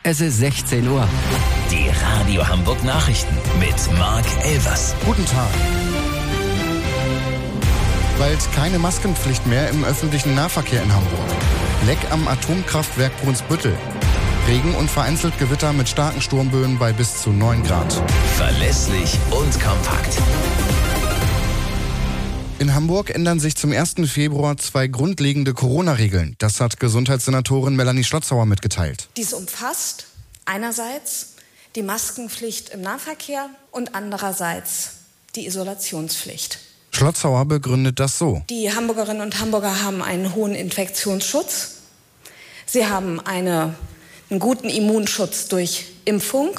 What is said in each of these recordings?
Es ist 16 Uhr. Die Radio Hamburg Nachrichten mit Marc Elvers. Guten Tag. Bald keine Maskenpflicht mehr im öffentlichen Nahverkehr in Hamburg. Leck am Atomkraftwerk Brunsbüttel. Regen und vereinzelt Gewitter mit starken Sturmböen bei bis zu 9 Grad. Verlässlich und kompakt. In Hamburg ändern sich zum 1. Februar 2 grundlegende Corona-Regeln. Das hat Gesundheitssenatorin Melanie Schlotzauer mitgeteilt. Dies umfasst einerseits die Maskenpflicht im Nahverkehr und andererseits die Isolationspflicht. Schlotzauer begründet das so. Die Hamburgerinnen und Hamburger haben einen hohen Infektionsschutz. Sie haben einen guten Immunschutz durch Impfung.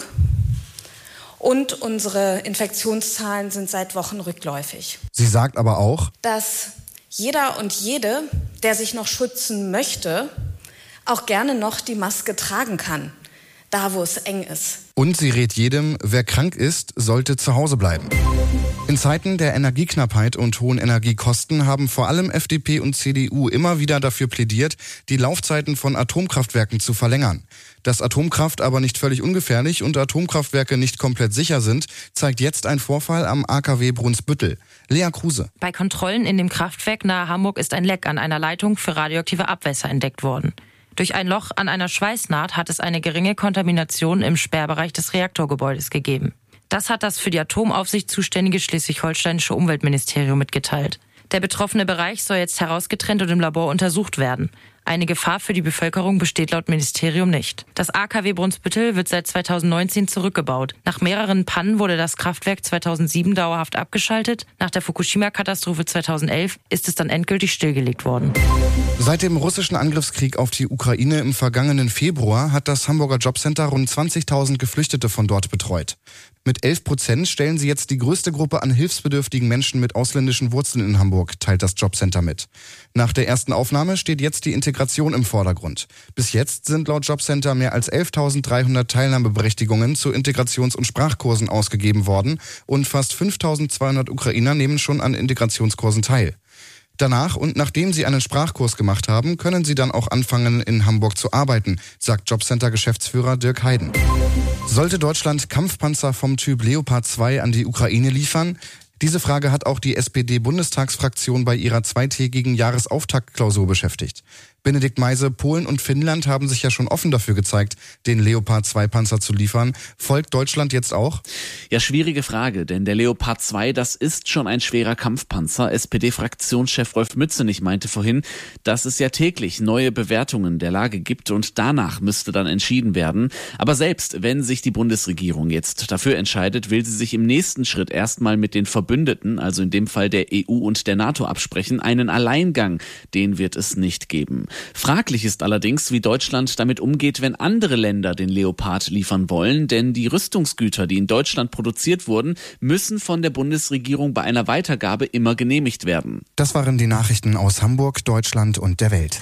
Und unsere Infektionszahlen sind seit Wochen rückläufig. Sie sagt aber auch, dass jeder und jede, der sich noch schützen möchte, auch gerne noch die Maske tragen kann, da wo es eng ist. Und sie rät jedem, wer krank ist, sollte zu Hause bleiben. In Zeiten der Energieknappheit und hohen Energiekosten haben vor allem FDP und CDU immer wieder dafür plädiert, die Laufzeiten von Atomkraftwerken zu verlängern. Dass Atomkraft aber nicht völlig ungefährlich und Atomkraftwerke nicht komplett sicher sind, zeigt jetzt ein Vorfall am AKW Brunsbüttel. Lea Kruse. Bei Kontrollen in dem Kraftwerk nahe Hamburg ist ein Leck an einer Leitung für radioaktive Abwässer entdeckt worden. Durch ein Loch an einer Schweißnaht hat es eine geringe Kontamination im Sperrbereich des Reaktorgebäudes gegeben. Das hat das für die Atomaufsicht zuständige schleswig-holsteinische Umweltministerium mitgeteilt. Der betroffene Bereich soll jetzt herausgetrennt und im Labor untersucht werden. Eine Gefahr für die Bevölkerung besteht laut Ministerium nicht. Das AKW Brunsbüttel wird seit 2019 zurückgebaut. Nach mehreren Pannen wurde das Kraftwerk 2007 dauerhaft abgeschaltet. Nach der Fukushima-Katastrophe 2011 ist es dann endgültig stillgelegt worden. Seit dem russischen Angriffskrieg auf die Ukraine im vergangenen Februar hat das Hamburger Jobcenter rund 20.000 Geflüchtete von dort betreut. Mit 11% stellen sie jetzt die größte Gruppe an hilfsbedürftigen Menschen mit ausländischen Wurzeln in Hamburg, teilt das Jobcenter mit. Nach der ersten Aufnahme steht jetzt die Integration im Vordergrund. Bis jetzt sind laut Jobcenter mehr als 11.300 Teilnahmeberechtigungen zu Integrations- und Sprachkursen ausgegeben worden und fast 5.200 Ukrainer nehmen schon an Integrationskursen teil. Danach und nachdem sie einen Sprachkurs gemacht haben, können sie dann auch anfangen, in Hamburg zu arbeiten, sagt Jobcenter-Geschäftsführer Dirk Heiden. Sollte Deutschland Kampfpanzer vom Typ Leopard 2 an die Ukraine liefern? Diese Frage hat auch die SPD-Bundestagsfraktion bei ihrer zweitägigen Jahresauftaktklausur beschäftigt. Benedikt Meise, Polen und Finnland haben sich ja schon offen dafür gezeigt, den Leopard 2 Panzer zu liefern. Folgt Deutschland jetzt auch? Ja, schwierige Frage, denn der Leopard 2, das ist schon ein schwerer Kampfpanzer. SPD-Fraktionschef Rolf Mützenich meinte vorhin, dass es ja täglich neue Bewertungen der Lage gibt und danach müsste dann entschieden werden. Aber selbst wenn sich die Bundesregierung jetzt dafür entscheidet, will sie sich im nächsten Schritt erstmal mit den Verbündeten, also in dem Fall der EU und der NATO, absprechen. Einen Alleingang, den wird es nicht geben. Fraglich ist allerdings, wie Deutschland damit umgeht, wenn andere Länder den Leopard liefern wollen, denn die Rüstungsgüter, die in Deutschland produziert wurden, müssen von der Bundesregierung bei einer Weitergabe immer genehmigt werden. Das waren die Nachrichten aus Hamburg, Deutschland und der Welt.